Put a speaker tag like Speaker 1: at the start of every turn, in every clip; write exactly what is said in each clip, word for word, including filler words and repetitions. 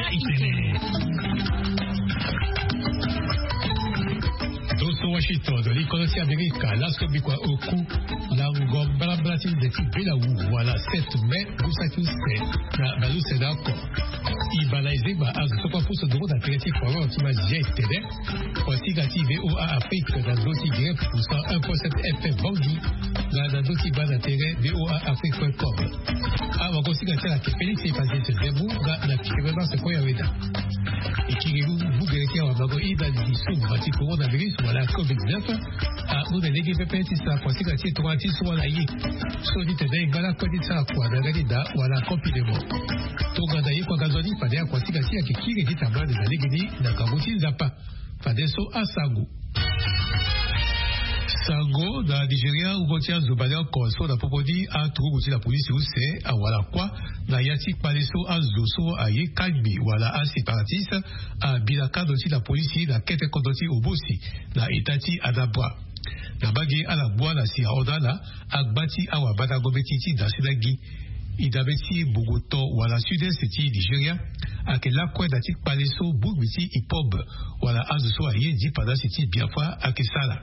Speaker 1: Washington, l'économie américaine, la Sobikwa Oku, la Ngombala Blatin de Tibelau, voilà, sept mai, vous savez, c'est la Balou, c'est d'accord. Il balaise, bah, à ce point, pour ce droit d'impératif, pour avoir un petit match G S T D, voici gâti V O A Afrique, dans le dossier grec, pour cent un virgule sept F F Bangui, dans le dossier bas d'intérêt, V O A Afrique point com. Avant qu'on s'y gâte la Félix, il passait ce démon, dans la Kikébéba, c'est quoi, il y avait là. Et qui vous, vous, vérifiez, on va voir, il va dire, sous, bâti, coronavirus, voilà, covid dix-neuf, à nous, les équipes, c'est ça, pour s'y gâter, trois titres, voilà, y est. So, dit, il va la côté de ça, quoi, dans la Rida, voilà, complètement. Tout le monde, quoi, gazoni, fallait à quoi s'y gâter, à qui est dit, à bas de la Légini, n'a qu'à vous, il n'a pas. Fallait so, à Sango. Sango, dans le Nigeria, où on tient Zobadé, Konso, la Popodi, a trouvé aussi la police, c'est, à voilà quoi, dans Yatik Paleso, à Zoso, à Yekalbi, voilà, à séparatiste, à Bilaka, aussi la police, la quête condotée au Bossi, la Etati, à Dabwa. La bague à la bois, la Sierra Odala, à Bati, à Wabadagobetiti, dans Sénagi, Idabeti, Bogoto, voilà, sud-est, c'est Nigeria, à que la quoi d'Atik Paleso, Boubiti, Ipob, voilà, à Zoso, à Yedi, pendant c'est Biafra, à Kesala.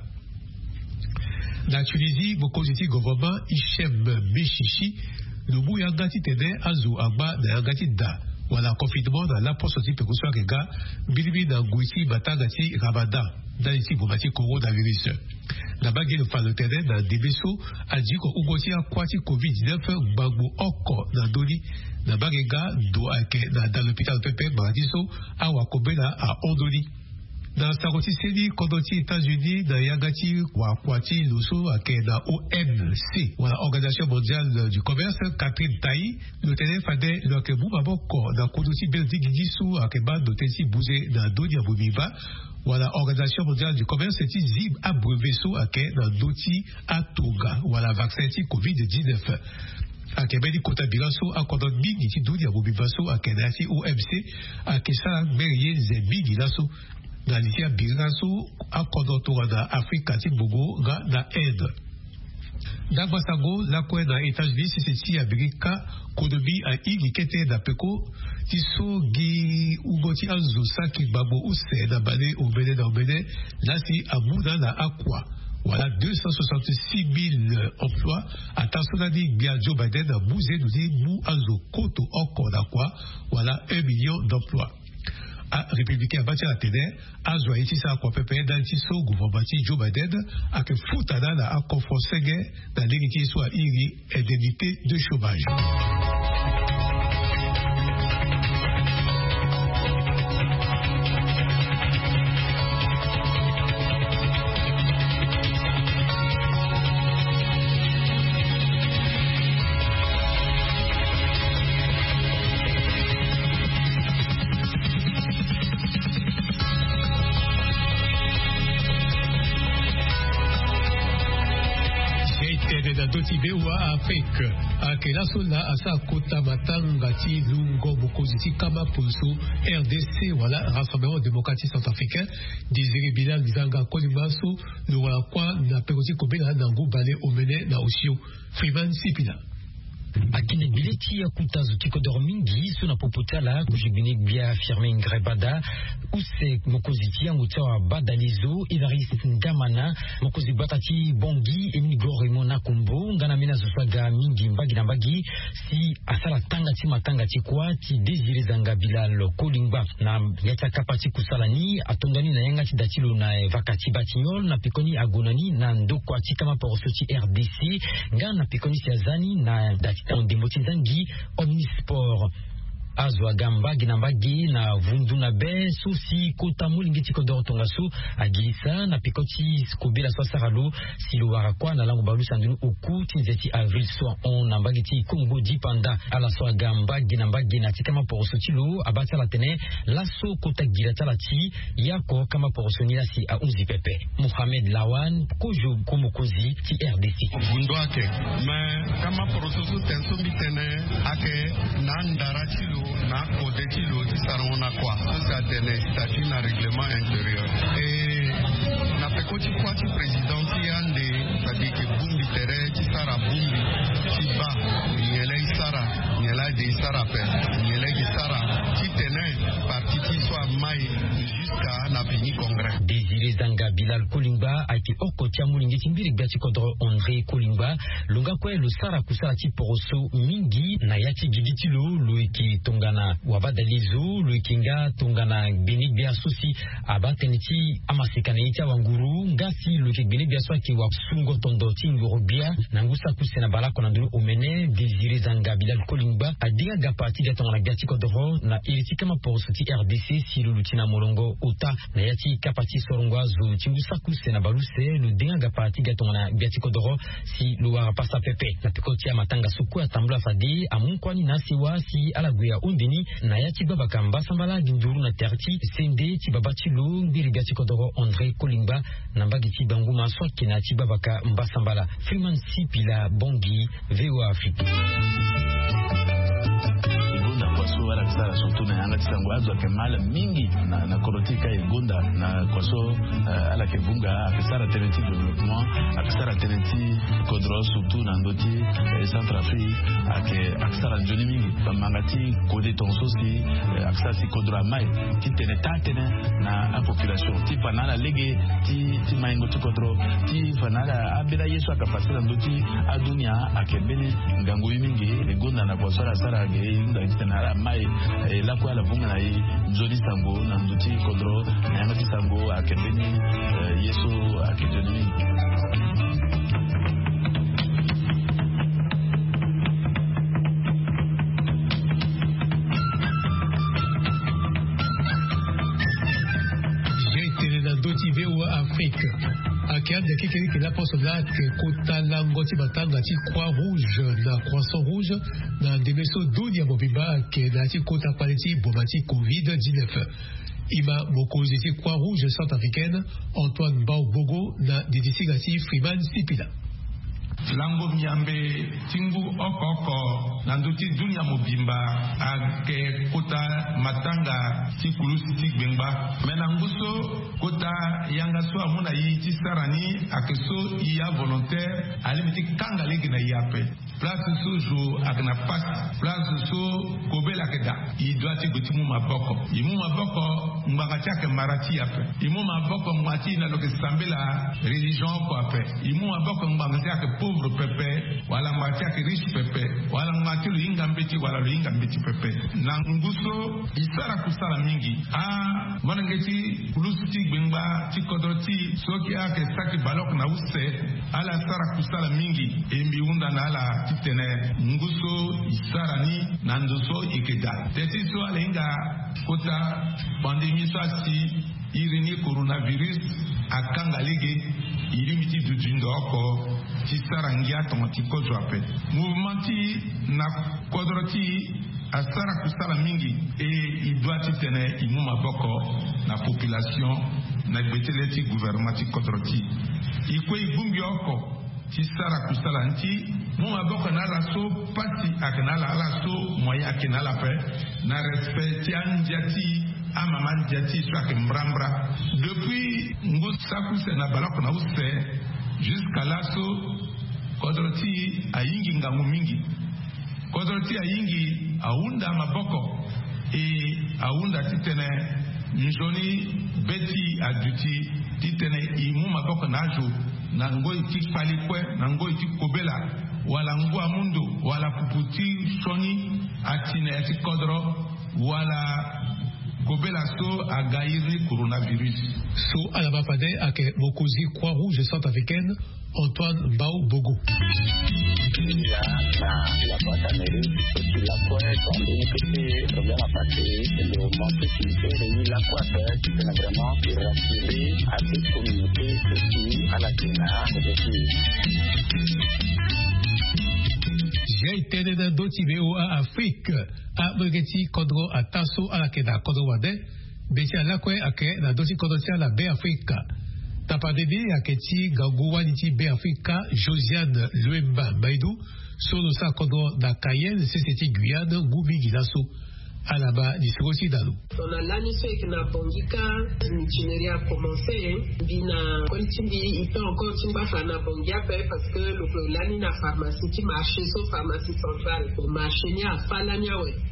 Speaker 1: La Tunisie, beaucoup de gouvernement, Hichem Mechichi, le mou yangati tene azu agba na yangati da. Wala confinement dans la poste aussi peut soit que gars, bilibi na guisi batagati rabada, dans ici vous bâti coronavirus. La bague de fan de terrain dans Debeso a dit qu'on ugoti a kwati covid dix-neuf bagbo oko na doli. La bague gars doit que dans l'hôpital Pepe Maradiso a wakobela à Ondoli. Dans Saroti Seni, Kondoti États-Unis, dans Yagati, Wakwati, Luso, Akena, O M C, la Organisation mondiale du commerce, Catherine Taï, le téléphone fadait le Kebou Maboko, dans Kondoti Beldi Gidisu, Akeba, Dotesi Bouzé, dans Donia Boumiba, voilà, Organisation mondiale du commerce, c'est Zib Abreveso, Ake, dans Doti Atoga, voilà, vaccin covid dix-neuf. A Québec, Kotabilaso, a Kondoni, Niti Donia Boumibaso, a Kenati, O M C, a Kessa, Merie, Zembi, Gilaso, dans l'Isia Biraso, à Kondotora, Afrique, Kati Bogo, na Inde. Dans Basago, la quoi dans les États-Unis, c'est ici à Birika, Kodobi, à Igi, Kete, Dapeko, Tiso, Gi, Ugoti, Anzosa, Kibabo, Ose, Nabane, Obene, Nabene, là, c'est à Mouna, na Aqua. Voilà, deux cent soixante-six mille emplois. Attention, on a dit, bien, Joe Biden, à Mouzé, nous dit, Mou, Anzo, Koto, Oko, Nakwa, voilà, un million d'emplois. À républicain bâti la ténè à joie ici ça quoi pépé dans tiso gouvernement Joe Biden à que foutana na à conforcer dans l'héritier soit iri indemnité de chômage. V O A Afrique, à Kelasola, à sa Kota Matangati, Lungo, Bokoziti, Kama Ponso, R D C, voilà, Rassemblement démocratique centrafricain, Désiré Bilal, Zanga, Kolimaso, le voilà quoi, n'a pas aussi combien d'ango, Balé, Omene, Naosio, Freeman, Sipina.
Speaker 2: Akine bileti ya kutazu kiko mingi suna popotala kujibini bia firme ngrebada use mokoziti ya ngutawa badalizo idaris ngamana mokozi batati bongi emini goremo na kumbo ngana mina zusaga mingi mbagi na mbagi si asala tanga ti matanga ti kwa ti désiré zanga bilal kolingba na yata kapati kusalani atongani na yanga ti datilo na vakati batignol na pikoni agonani na ndoko atikama porosoti R D C ngana pikoni siazani na dati on demoti zangi omnisport azwa gamba ginambagi na vundu na be sosi kota mulingiti kodoro tongaso agisa na pikoti skobela so saralo siluara kwa na lango balu sandunu oku tinzeti avril so on nambagiti kongo dipanda ala so gamba ginambagi na tikama porosotilo abata la tene laso kota gilata lati yako kama porosoni la si a unzi pepe Mohamed Lawan kojo komokozi ti R D C
Speaker 3: vundo ake me kama porososo tenso mitene ake nandarachilo na kodetilo tisarona kwa ça tene statut na règlement intérieur et na pekoti kwa ti présidenti ande c'est-à-dire que bumbi tere tisara bumbi tiba nyele isara nyela de isara pe nyele isara ti tene
Speaker 2: Desire Zanga Bilal Kolimba ake oko tia mulingi timbiri biati kodro André Kolimba lunga kwe lu sara kusara ti poroso mingi na yati giditilo lu iki tongana wabadalizo lu ikinga tongana benik bia sosi abateniti amasekana iti wanguru ngasi lu iki benik bia swaki wa sungo tondo ti ngoro bia nangusa kusena bala konandulu omene Desire Zanga Bilal Kolimba adiga gapati dia tongana biati kodro na iriti kama poroso ti R D C si lu lutina molongo uta na yati kapati sorongwa zu tingusa kusena baluse lu denga gapati dia tongana biati kodro si luwa pasa pepe na pikoti ya matanga suku ya tambula fadi amunkwani nasi wasi alaguya undini na ya tibaba kamba sambala ginduru na terti sende tibaba chilo mbiri biati kodoro André Kolimba na mbagi tibangu maswa kina tibaba ka mbasambala Freeman Sipila Bongi V O A Afrique.
Speaker 4: Wala kisara surtout na yanga tisango azo akemala mingi na na korotika igonda na kwaso uh, ala kevunga akisara teneti development akisara teneti kodro surtout na ndoti eh, Centrafrique ake akisara njoni mingi bamangati kode tonso si eh, akisara si kodro amai ti tene tatene na a population ti fanala lege ti ti maingo ti kodro ti fanala abela yesu akapasira ndoti adunia akebene ngangu mingi igonda na kwaso ala sara ge inda tena mai e la kwa la vunga na yi nzoni sango na nduti kodro na yanga sango akebeni uh, yesu akejoni.
Speaker 1: J'ai été dans d'autres V O A Afrique. Akiade kikiri kila poso la ke kota langoti batanga ti Croix Rouge na Croissant Rouge na demeso dunia bobiba ke na ti kota paleti bomati covid dix-neuf. Ima mokozi ti Croix Rouge centrafricaine Antoine Baobogo na didisigati Freeman Sipila.
Speaker 5: Lango Miambe Tingu Okoko Nanduti Dunia Mobimba Ake Kota Matanga Tikulusi Tikbengba Menanguso Kota Yangaso Amuna Yiti Sarani Akeso Iya volontaire Alimiti Kanga Legi na Yape Place Sojo Agna Pas Place So Kobela Keda Idwati Gutimu Maboko Imu Maboko Mbagati Ake Marati Yape Imu Maboko Mwati na Loke Sambela Religion Kwa Ape Imu Maboko Mbagati Ake pauvre pepe wala ngati ya riche pepe wala ngati luinga mbeti wala luinga mbeti pepe na nguso isara kusala mingi a monangeti kulusuti gbengba tikodoti soki ake saki balok na use ala sara kusala mingi embi unda na ala titene nguso isara ni na nduso ikeda teti so alenga kota pandemie so asi irini coronavirus akanga lege irimiti dujindo oko tisara ngia tomati kozo ape mouvementi na kodroti asara kusala mingi e idwati tene imu maboko na population na beteleti gouvernement kodroti ikwe ibumbi oko tisara kusala nti mu maboko na laso pati akenala laso moya akenala pe na respect anjati amaman jati swake mbrambra depuis ngusaku na balako na use jusqu'à laso kodroti ayingi ngamu mingi kodroti ayingi aunda maboko e aunda titene njoni beti aduti titene imu maboko najo na ngoi tikpali kwe na ngoi tikobela wala ngua mundo wala puputi shoni atine ati kodro wala kobela so agairi coronavirus
Speaker 1: so alabapade ake mokozi Croix Rouge centrafricaine Antoine Baobogo.
Speaker 6: La la boîte américaine sur la pointe on dit que c'est problème à passer le monde qui fait réunir la pointe qui est vraiment rassurer à cette communauté aussi à la Guinée aussi.
Speaker 1: J'ai été dans d'autres V O A Afrique à Brigeti Kodro à Tasso à la Keda Kodro Wade Beti à la Kwe à Ke na d'autres Kodro à la B Africa. Tapadede aketi Gagouaniti B Africa Josiane Luemba Baidou sono sa Kodro na Cayenne C C T Guyane Goubi Gilasso alaba disikosi dalu.
Speaker 7: On a l'année que na bongika l'itinéraire a commencé bina koltimbi il peut encore timba fana bongia parce que le l'année na pharmacie qui marché so pharmacie centrale pour marcher ni a falania ouais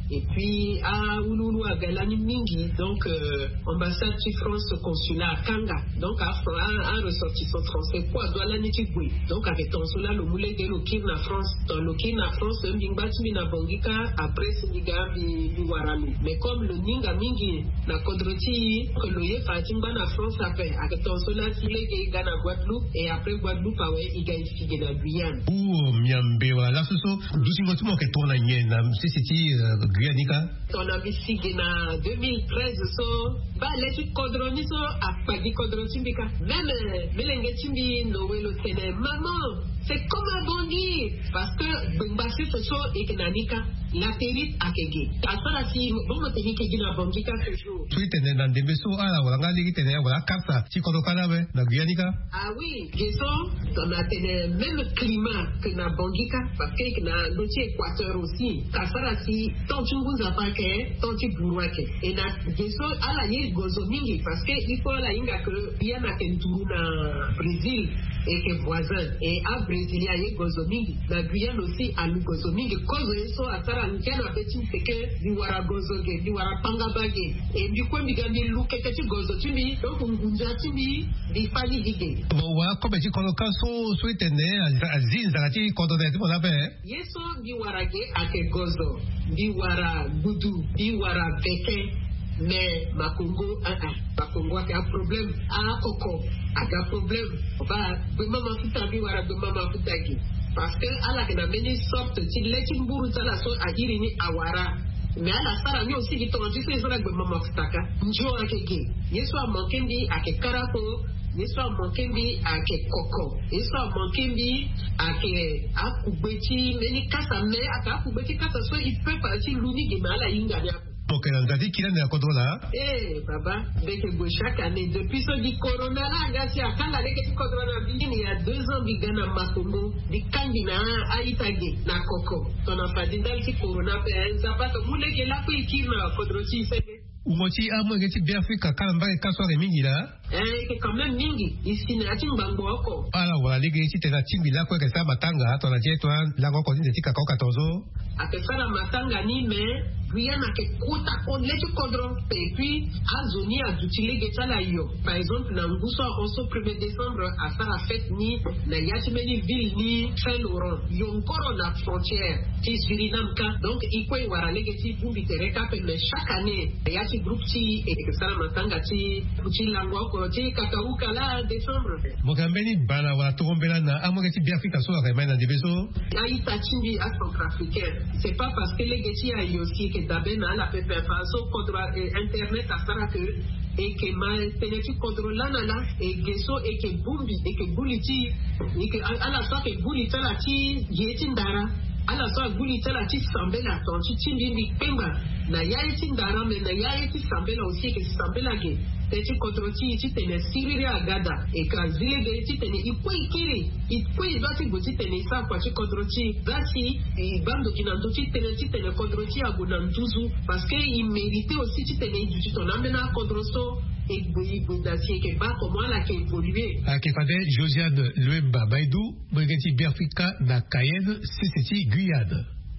Speaker 7: Et puis à Ouloulou, à Galani Mingi, donc euh, ambassade de France, consulat à Kanga. Donc à un ressortissant français, quoi, doit la Nitigui. Donc avec ton cela, le moulet de l'Okin na France, dans l'Okin na France, un Bingbatimi na Bongika, après Siniga, Biwaralu. Mais comme le Ninga Mingi, na Kodroti, que le Ye Fatimba na France, après, avec ton cela, si les gars na Guadeloupe, et après Guadeloupe, il y a une fille de la Guyane.
Speaker 1: Ou Miambewa, là, ce sont douze mois qui tournent à Yen, c'est c'était Guyanika.
Speaker 7: On a vu si en deux mille treize, so, bah, les Kodroni, so, à Pagi Kodroti, même, Melengetimbi, Noël, Tene, maman, c'est comme un bondi, parce que, Bengbassé, ce sont, et Kenanika, la térite à Kege. À ça, si, bon, on tenait Kege na Bongika ce jour.
Speaker 1: Tu es dans des vaisseaux, ah, on a dit que tu es voilà, Kapsa, si Kodokana, na Guyanika.
Speaker 7: Ah oui, Gesson, on a tenu le même climat que na Bongika, parce que na l'autre équateur aussi. Kasara si, tant tu vous apparaît, tant tu bourrouake. Et na Gesson, à la yé gozomingi, parce que il faut la yinga que, il y a na Kentourou na Brésil, et que voisin. Et à Brésil, il y a yé gozomingi. Na Guyane aussi, à nous gozomingi. Cause eso, à Sara, nous qu'un appétit, c'est que, diwara gozoge, diwara pangabage. Et du coup, migami lou, que tu gozotumi, donc, ungunjatumi, di fali dige.
Speaker 1: Bon, voilà, comme tu connais, quand so, so éternel, à Zin, Zarati, quand on est, tu m'en appelles.
Speaker 7: Yeso, diwara ge, ake gozo, diwara gudu, diwara veke, mais ma Congo, ah ah, ma Congo a un problème, ah, koko, a un problème, va, bema ma futa, diwara, bema ma futa ge. Parce que, à la gana, meni sorte, si l'équipe bourou, ça la so, a irini, awara. Mais à la sara, mais aussi, dit-on, tu sais, ça la bema ma futaka, njo ake ge. Yeso a manqué, di, ake karako, Yeso a manqué, di, ake koko. Yeso a manqué, di, ake akubeti, meni kasa, me, ake akubeti kasa, so, il peut partir l'uni, di, ma la yinga, di,
Speaker 1: Ok, on a dit qu'il y a un contrôle là.
Speaker 7: Eh, Baba, dès que chaque année, depuis ce dit Corona là, gasi à quand la lègue du Corona, il y a deux ans, Bigana Makomo, di Kandina, Aïtage, na Koko. On a pas dit dans le Corona, ça passe, vous l'avez là, puis qui m'a Kodrochi, c'est.
Speaker 1: Umoti amo ngeti Biafrika kamba e kaswa re mingi la.
Speaker 7: Eh, que quand même mingi, ici na timbango oko.
Speaker 1: Ala wala lege iti tena timbi la kwa kesa matanga, tona jetwa, lango kwa zinde tika kwa katozo.
Speaker 7: Ake fara matanga ni me, Guyana ke kota kon leche kodron, et puis, a zoni a d'utile getala yo. Par exemple, na Nguso, on premier décembre, a faire la fête ni, na yatimeni ville ni, Saint-Laurent. Yon koro na frontière, ti Surinamka. Donc, ikwe wara lege ti bumbi tereka, mais chaque année, yati groupe ti, et que ça matanga ti, ti lango ko ti kakauka la décembre.
Speaker 1: Mokambeni bala wala tokombela na amo ngeti Biafrika so la remai na debeso.
Speaker 7: Aïta timbi a centrafricain. C'est pas parce que les geti a yoski que d'abord na la pepe faso contre internet à ça que et que mal pénétri contre la nana et gesso et que bumbi et que buliti et que à la fois que bulita la ti yetindara à la fois bulita la ti sambela ton ti timbi ni pemba na yetindara mais na yeti sambela aussi que sambela ge teti kontroti ti tene siriri agada e kazile ge ti tene ipo ikiri ipo ibati goti tene sa kwa ti kontroti zati e bando kinanto ti tene ti tene kontroti agonantuzu parce que il méritait aussi ti tene du ti ton amena kontroso e gboyi gbodasi ke ba comment la ke évoluer
Speaker 1: a ke fade Josiane Luemba Baidou Brigati Biafrika na Cayenne c'est Guyane.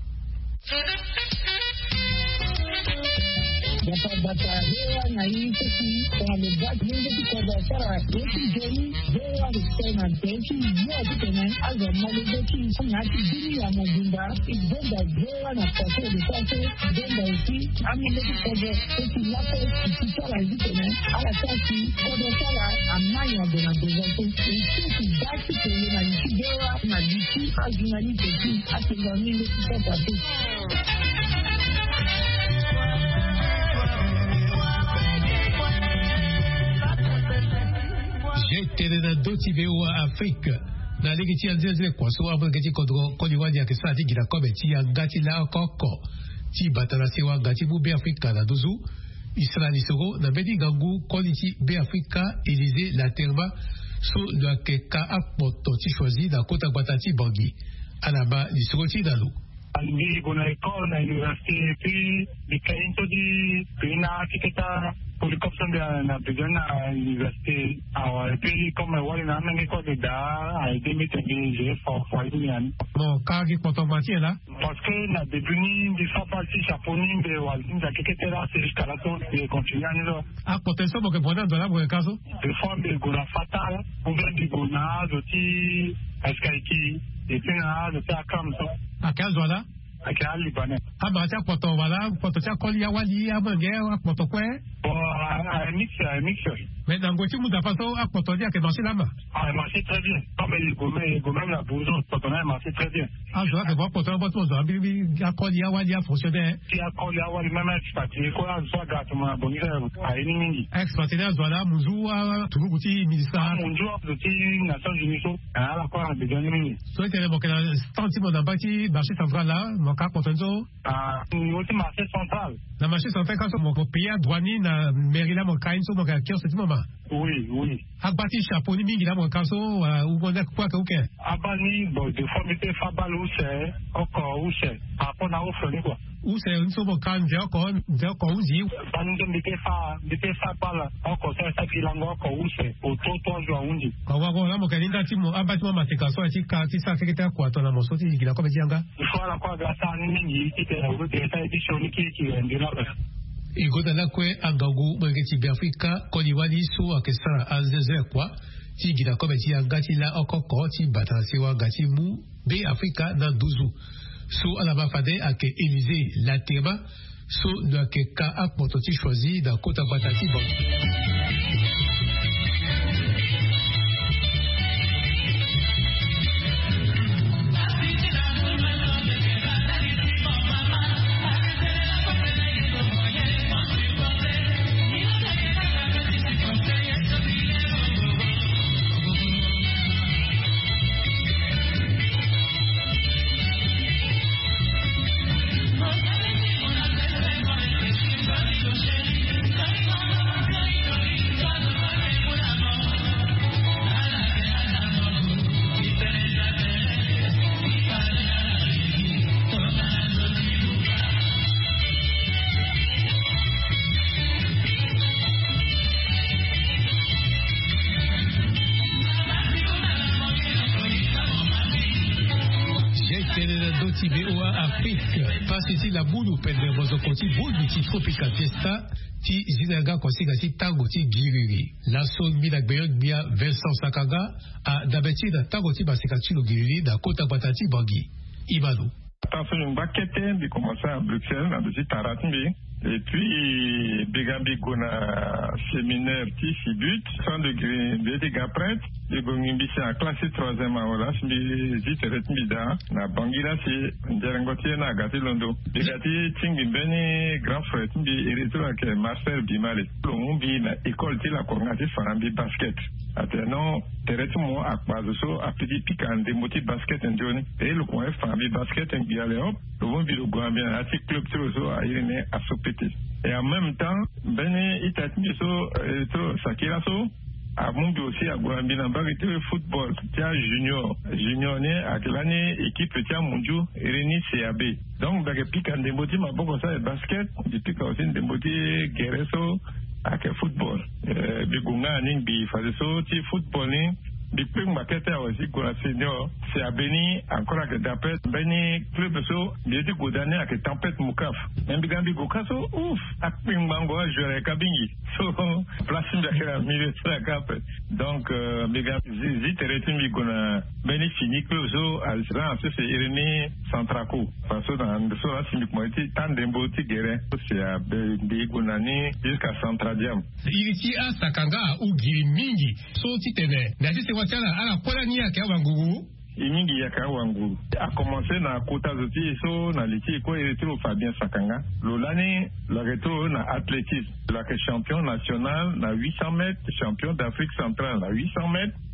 Speaker 8: Hewa na hii sisi wamebaki nyingi kwa sara yetu jeni hewa kusema teki yote tena azo mmoja ngati dini ya mobimba ibenda hewa na kwa de sasa benda usi amile kwa teki yako kisara hivi tena ala sasa kwa sara amanya de na dezato sisi basi tena na hewa na disi ajunani teki atingani kwa tatu.
Speaker 1: J'étais dans d'autres vidéos en Afrique. Na legiti anzeze kwa so abo ngeti kodro kodi wadi akisa ati gira kobe ti angati la koko ti batala sewa ngati bu be Afrika na dozu Israeli soro na bedi gangu kodi ti be Afrika Élysée la terba so le keka apoto ti choisi da kota batati bangi anaba li soro ti dalu
Speaker 9: Albi bona école na université puis di kainto di pina tiketa pour le corps de la besoin à l'université et puis comme voilà on a même école de d'art à aider mes j'ai fort fort bien
Speaker 1: bon quand qui compte mentir là
Speaker 9: parce que la devenu du fabrique japonais de walin da quelque là c'est jusqu'à la tour de continuer à
Speaker 1: ah potentiel pour que pendant dans la pour cas
Speaker 9: de forme de gona fatal on vient du gona de est-ce qu'il et puis là de ça comme ça
Speaker 1: à quel voilà
Speaker 9: à quel libanais
Speaker 1: ah bah tiens quand on va là quand tu as collé à wali à manger quand on quoi
Speaker 9: bon un mix un mix
Speaker 1: mais dans le monde façon à quand on dit que marcher là-bas
Speaker 9: ah marcher très bien comme les gourmets gourmets la bourgeois quand on a marché très bien
Speaker 1: ah je vois que voir quand on va tout ça bibi à collé à wali à fonctionner
Speaker 9: qui a collé à wali même expatrié quoi soit gâtement bon à une
Speaker 1: expatrié voilà muzu à tout le petit ministère
Speaker 9: muzu petit Nations Unies à la quoi de gagner
Speaker 1: soit que bon que sentiment dans partie marché central là mon cas content
Speaker 9: ah aussi marché central
Speaker 1: dans marché central quand mon pays douanier na mairie là mon cas une so mon cas ce moment
Speaker 9: oui oui
Speaker 1: à partir chapeau ni mingi là mon cas so ou on a quoi que OK
Speaker 9: abani bon de formité fabal ou c'est encore ou c'est après na offre quoi
Speaker 1: ou c'est une so mon cas j'ai encore j'ai encore aussi
Speaker 9: ban de me fa de fa pas encore ça ça qui langue encore ou c'est auto toi jour undi
Speaker 1: kwa kwa là mon cas l'inda timo abati mo mateka so ati ka ti sa secrétaire kwa to na mo so ti gila ko be janga
Speaker 9: il faut la quoi grâce à ni mingi qui te ou de ça édition qui qui est de là
Speaker 1: igoda na kwe agagu mwengeti biafrika kodi wali so akesa azeze kwa ti gida ko be ti agati la okoko ti batansi wa gati mu be afrika na duzu so alaba fade ake Élysée Latema so de ke ka akpoto ti choisi da kota batati bon Pasiti la boulou pendre bozo koti boulou ti tropical fiesta ti zinaga konsiga ti tango ti giriri la sol mi la gbeyon bia Vincent Sakaga a dabeti da tango ti basika ti lo giriri da kota batati bangi Imano
Speaker 10: attention une baquette bi commencer à Bruxelles na de Taratmbi et puis Begambi Gona séminaire ti Sibut cent degrés de dégâts prêts de Gongimbi c'est en classe troisième voilà c'est zit retmida na Bangila c'est Nderangotie na gati Londo Begati tingi beni grand frère timbi ereto ke Marcel Bimale lombi na école ti la Korngati Farambi basket ateno teretmo akbazo a petit picande moti basket ndioni et le coin Farambi basket ngiale hop le bi le Gambien ati club trozo a irene a sopete et en même temps beni itatmi so to sakira so a Mungu aussi à Gouambina Bagité football tia junior junior né à l'année équipe tia Mungu Reni C A B donc bague pique en demboti ma boko ça basket depuis quand aussi demboti guerreso à que football euh bigunga ning bi faze so ti football ni depuis maquette aussi pour la senior c'est à Beni encore à que d'après Beni club so bien dit godane à que tempête moukaf même bigambi gokaso ouf à pingbango jouer kabingi so place de la milieu de la cap donc bigambi zit retimi gona Beni fini club so à l'Israël c'est Irénée Centraco parce que dans so là c'est moitié tant d'emboti guerre c'est à Beni gonani jusqu'à Centradiam
Speaker 1: il ici à Sakanga ou Girimingi so titene watala ala kola ni yake wangugu
Speaker 10: imingi yaka wangugu a commencé na kota zoti so na liti ko retro Fabien Sakanga lolani la retro na athlétisme la champion national na huit cents mètres champion d'Afrique centrale na huit cents mètres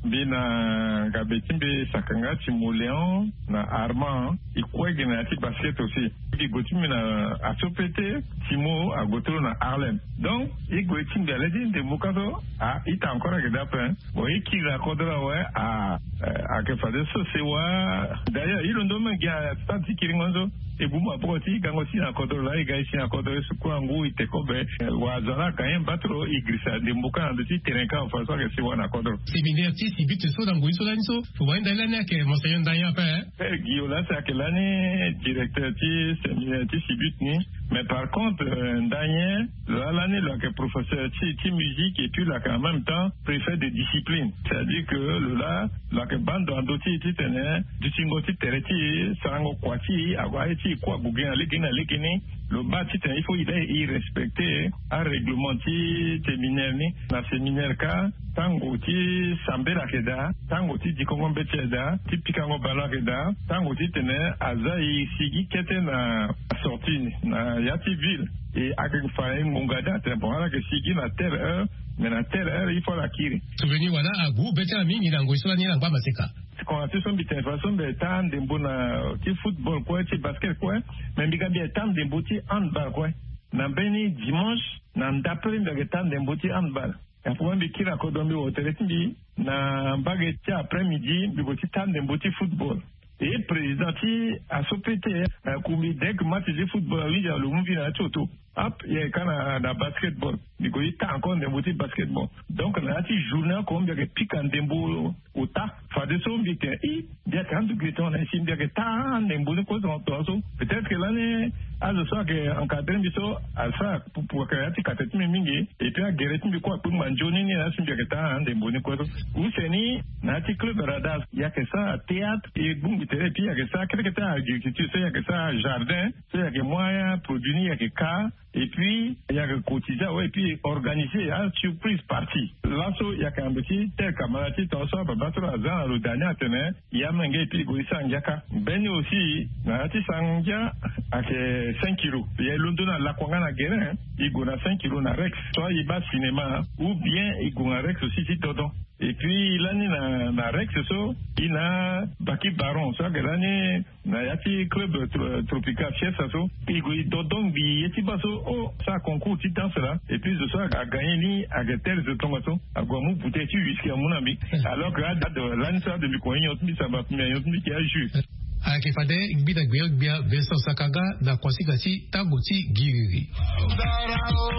Speaker 10: bina gabetimbe sakanga timuleon na armand ikwege na ti basket aussi ki gotimi na asopete timo agotro na Harlem donc igwetimbe aledi de mukato a ita encore que d'après bon iki la kodra ouais a a que fazer so sewa d'ailleurs il ndo mengia stati kiringonzo e buma proti gango si na kodro la iga si na kodro su kwangu itekobe wazana kayen batro igrisa de muka ndo ti terenka façon que sewa na kodro
Speaker 1: séminaire ti si bitu so dango iso lanso faut voir dans l'année que monseigneur Danya pa
Speaker 10: eh Guillaume c'est que l'année directeur ti séminaire ti si but ni mais par contre Danya l'année là que professeur ti ti musique et puis là en même temps préfet de discipline c'est-à-dire que le là là que bande andoti ti tene du singoti tereti sango kwati agwa ti kwa bugena lekina lekini le bâti il faut il est respecter un règlement ti séminaire ni na séminaire ka tango ti sambera keda tango ti dikongo beteda ti pikango bala keda tango ti tene azai sigi kete na sortie na yati ville et avec faïn mongada temporala que sigi na telle heure mais na telle heure il faut la kiri
Speaker 1: souvenir voilà à vous beta mingi nango isola ni nangba maseka
Speaker 10: quand on a son façon de temps de bona ti football quoi ti basket quoi mais biga bien temps de boti handball quoi na beni dimanche na ndaple de temps de boti handball et pour me kira ko dombi o teletimbi na mbage ti après midi bigoti temps de boti football et président ti a sopete kumbi dek match de football lui ya le mvi na choto hop il y a kana na basketball bigoti ta encore de boti basketball donc na ti journée comme bien que pique en dembo ota fa de so mbi ke i bien quand du griton na sim bien que ta dembo ko so peut-être que l'année à ce soir que encadré biso alfa pour pour que ati kateti mingi et puis a gereti bi ko pour manjoni ni na sim bien que ta dembo ni ko ou seni na ti club radar il y a que ça théâtre et boum et puis il y a que ça quelque temps agriculture il y a que ça jardin il y a que moyen produit il y a que cas et puis il y a que quotidien ouais et puis organiser une surprise partie là so il y a qu'un petit tel camarade ton so ba batro azan le dernier atene il y a menge et puis go sangaka ben aussi na ti sangya à que cinq kilos il y a l'ondo na la kwanga na guerin il go na cinq kilos na rex soit il va cinéma ou bien il go na rex aussi si todo et puis l'année na na rex so il a baki baron ça que l'année na yati club tropical chef ça so il go dodong bi yeti baso oh ça concours ti dans cela et puis ce soir a gagné ni à tel de tomato a gomu bouteille tu jusqu'à mon ami alors que là de l'année ça de mi ko yot mi ça va mi yot mi qui a jus
Speaker 1: a ke fade gbida gbe gbia Vincent Sakaga na kwasika ti tagoti giriri zara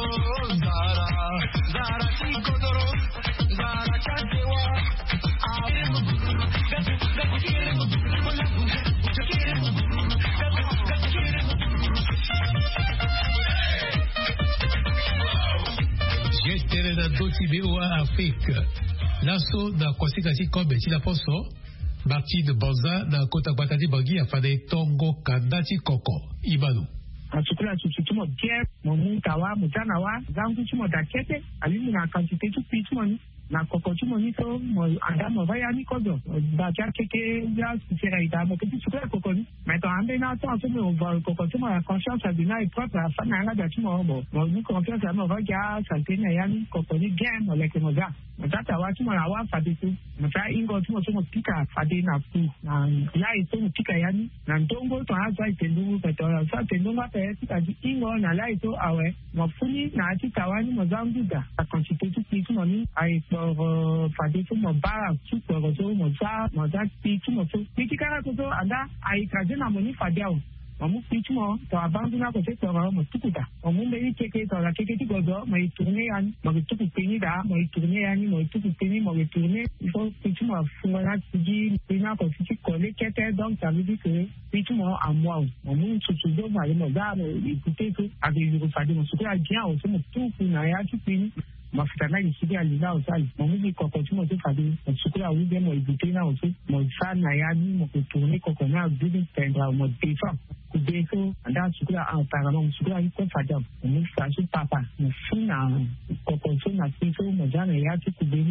Speaker 1: o zara zara ti kodoro zara chatewa J'étais dans d'autres vidéos à Afrique. L'assaut de la conséquence comme si la poso, bâti de Banza, dans Kota Batati Bangi, a fait Tongo Kandati Koko, Ibanu.
Speaker 8: Achukula chuchumo je momu tawa mutana wa zangu chumo dakete alimu na quantité tu pitmoni na kokochumo nito mo andamo vaya ni kodo ba keke ya sera ida mo petit super kokoni mais to ambe na to to mo va kokochumo la conscience adina et propre à fa na ga chumo mo mo ni confiance mo va ya santena ya ni kokoni game mo leke mo za mo tata wa chumo la wa faditu mo ta ingo chumo chumo pika fadina fu na ya ito pika ya ni na ndongo to haza itendu peto sa tendonga pe tika ingo na la ito awe mo funi na ati tawani mo zanguda a quantité tu pitmo ni ai pour faire tout mon bar tout pour tout mon ça mon ça puis tout mon tout puis quand on tout anda a écraser na moni fadiao on puis tout mon to abandonner côté to mon tout ça on me dit que to la que tu godo mais tourner an mais tout petit da mais tourner an mais tout petit mais tourner il faut que tu m'as fourra dit pina ko tu coller que donc ça veut dire que puis tout mon à moi on me tout tout do mais mon da écoutez que avec le fadi mon super bien on se tout pour na ya tu puis mafuta na isidi alina usali mimi kwa kwa chumo tu fadi msukula ude mo ibutena usi mo sana yani mo kutourner kokona bidi tendra mo defa kudeso anda sukula en parlant msukula iko fadi mo fasu papa mo fina kokon na tiso mo jana ya tu kubeni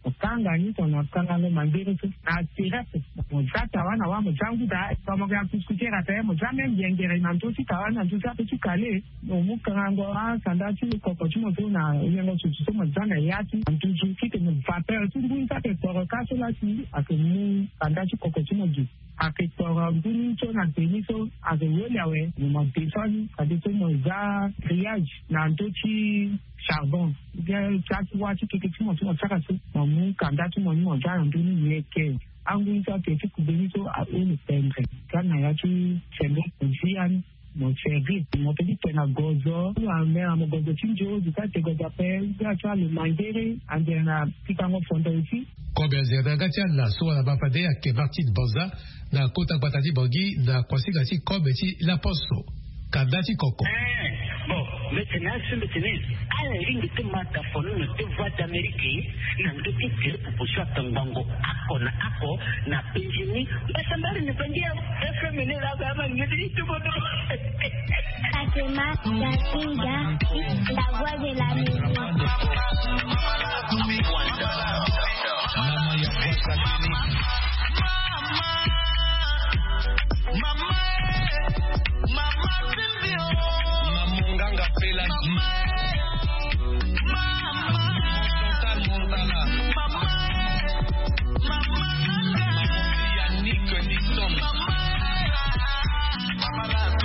Speaker 8: kanga ni tona kanga no mandiri tu na tira mo zata wana wa mo zangu da kama kwa kusikira ta mo zame ngengere na ntosi tawana ntuza pe kale no mu kango a sanda tu ko ko tumo tu na yengo tu tu mo zana yati ntuzu kite mo papel tu ndu ta pe por kaso la ti a ke mu sanda tu ko ko tumo ju a ke por ndu to na beniso a ke wele we mo tisani kadi tu mo za triage na ntochi charbon bien chatu wati kike tumo tumo saka tu mo kanda tu mo mo za ndu ni yeke angu za ke ku beniso a ulu pendre kana ya tu chendo jian mo servi mo pedi tena gozo na me amo gozo tinjo dikate gozo pe ya cha le mandere andena pikango fondo ici
Speaker 1: Kobe zeda gatia la so la bapade a ke parti de boza na kota batati bogi na kwasi gati kobe ti la poso kadati koko
Speaker 11: bon maintenant ce maintenant à la ligne de mata fono de voix d'Amérique na ndo kike pour tangango ako na ako na penjini basa mbali ni penjia F M ni la kama ngidi tu bodo
Speaker 12: Fatima Yasinga la voix de la musique Mama ya Sakini Mama Mama Silvio Mamunganga Pelaji Mama Total Montana Mama Mama Yannick Nixon Mama Mama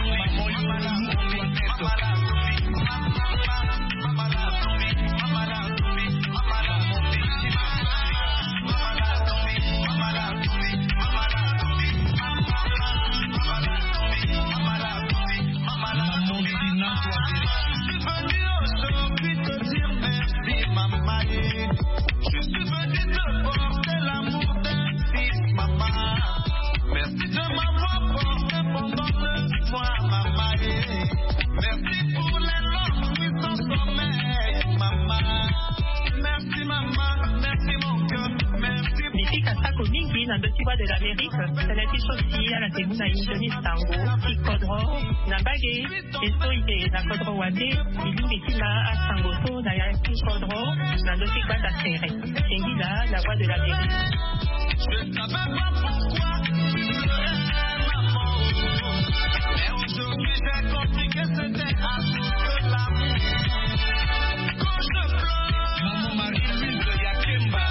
Speaker 13: na dosi voix de l'Amérique, Salati Chosi, à la Teguna Indonis Tango, Tikodro, Nambage, Esto Ide, na Kodro Wade, Ilumekina, Asangoto, Naya Tikodro, na dosi voix d'Assere. Sengila, la voix de l'Amérique. Je savais pas pourquoi tu pleurais, maman. Mais aujourd'hui j'ai compris que c'était à cause de l'amour. Quand je pleure, maman Marie-Louise de Yakemba.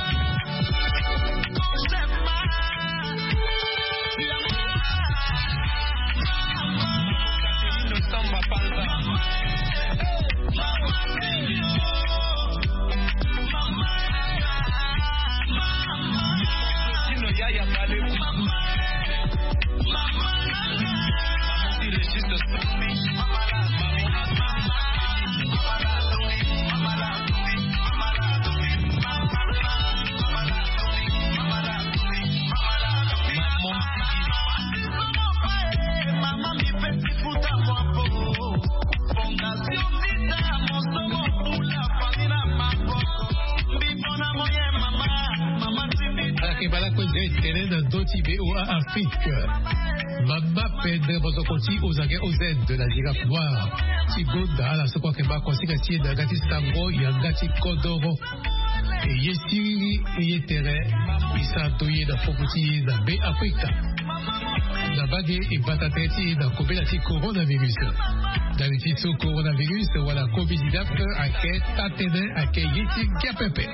Speaker 1: Afrique. Mama Pedre Bozokoti Ozage Ozen de la girafe noire. Tigoda la Sokwa Kemba Konsigati de Gati Sambo Yangati Kodoro. Et Yesiri et Yetere Isa Toye da Fokuti da B Africa. Da Bagé et Batatreti da Kobelati Coronavirus. Da Letiso Coronavirus wala Covid dix-neuf ake Tatene ake Yeti Kiapepe.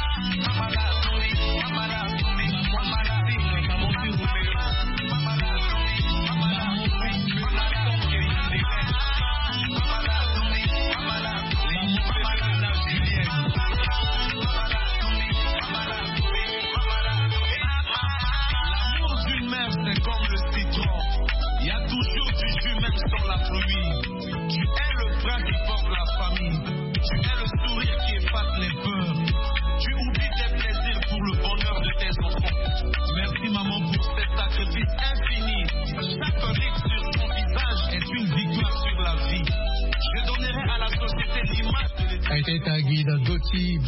Speaker 12: Mama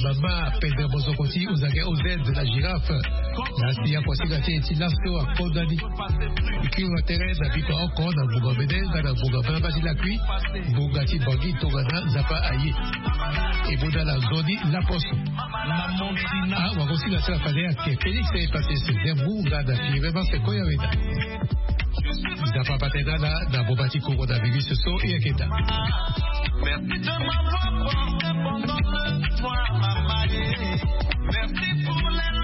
Speaker 1: Baba Pedro Bozokoti Ozake Oz de la girafe. Nasi ya Kwasigati et Tilasto à Kodani. Qui va terre d'habiter encore dans Bougabede, dans Bougabana Basilakui, Bougati Bagi Togana Zapa Aye. Et Bouda la Zodi La Posso. Ah, on va aussi la seule affaire que Félix est passé ce début, Gada, qui vraiment c'est quoi y avait. Zapa Patena là, dans Bobati Koko d'Avigus So et Aketa.
Speaker 12: Merci de m'avoir porté pendant le soir, maman. Merci pour les